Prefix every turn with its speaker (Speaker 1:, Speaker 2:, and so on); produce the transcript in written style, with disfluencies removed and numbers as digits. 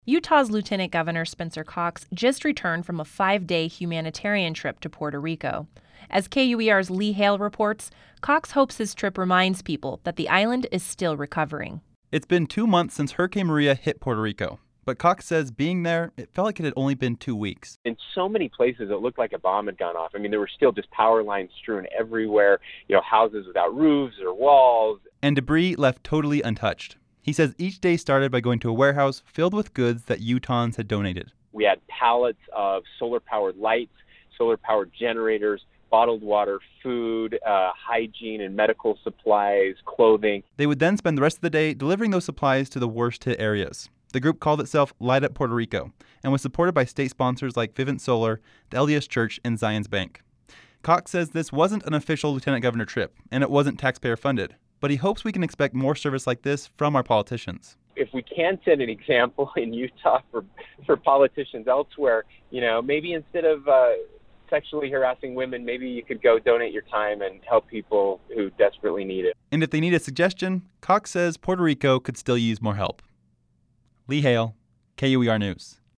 Speaker 1: Utah's Lieutenant Governor Spencer Cox just returned from a 5-day humanitarian trip to Puerto Rico. As KUER's Lee Hale reports, Cox hopes his trip reminds people that the island is still recovering.
Speaker 2: It's been 2 months since Hurricane Maria hit Puerto Rico, but Cox says being there, it felt like it had only been 2 weeks.
Speaker 3: In so many places, it looked like a bomb had gone off. I mean, there were still just power lines strewn everywhere, houses without roofs or walls.
Speaker 2: And debris left totally untouched. He says each day started by going to a warehouse filled with goods that Utahns had donated.
Speaker 3: We had pallets of solar-powered lights, solar-powered generators, bottled water, food, hygiene and medical supplies, clothing.
Speaker 2: They would then spend the rest of the day delivering those supplies to the worst-hit areas. The group called itself Light Up Puerto Rico and was supported by state sponsors like Vivint Solar, the LDS Church, and Zions Bank. Cox says this wasn't an official lieutenant governor trip, and it wasn't taxpayer-funded, but he hopes we can expect more service like this from our politicians.
Speaker 3: If we can set an example in Utah for politicians elsewhere, maybe instead of sexually harassing women, maybe you could go donate your time and help people who desperately need it.
Speaker 2: And if they need a suggestion, Cox says Puerto Rico could still use more help. Lee Hale, KUER News.